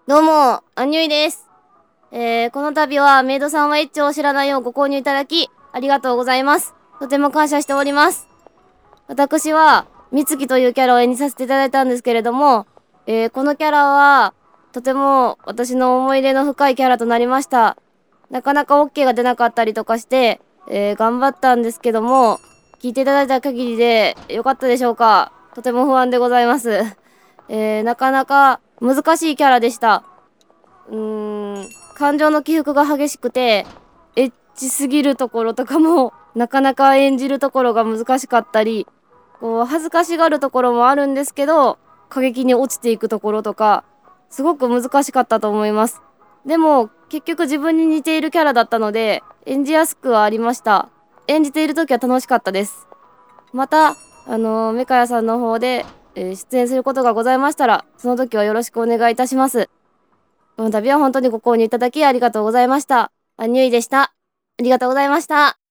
どうも、アンニュイです。この度はメイドさんはエッチを知らないようご購入いただき、ありがとうございます。とても感謝しております。私は、美月というキャラを演じさせていただいたんですけれども、このキャラは、とても私の思い入れの深いキャラとなりました。なかなか OK が出なかったりとかして、頑張ったんですけども、聞いていただいた限りでよかったでしょうか。とても不安でございます。なかなか難しいキャラでした。感情の起伏が激しくて、エッチすぎるところとかも、なかなか演じるところが難しかったり、こう、恥ずかしがるところもあるんですけど、過激に落ちていくところとか、すごく難しかったと思います。でも、結局自分に似ているキャラだったので、演じやすくはありました。演じている時は楽しかったです。また、メカヤさんの方で、出演することがございましたら、その時はよろしくお願いいたします。この度は本当にご購入いただきありがとうございました。アンニュイでした。ありがとうございました。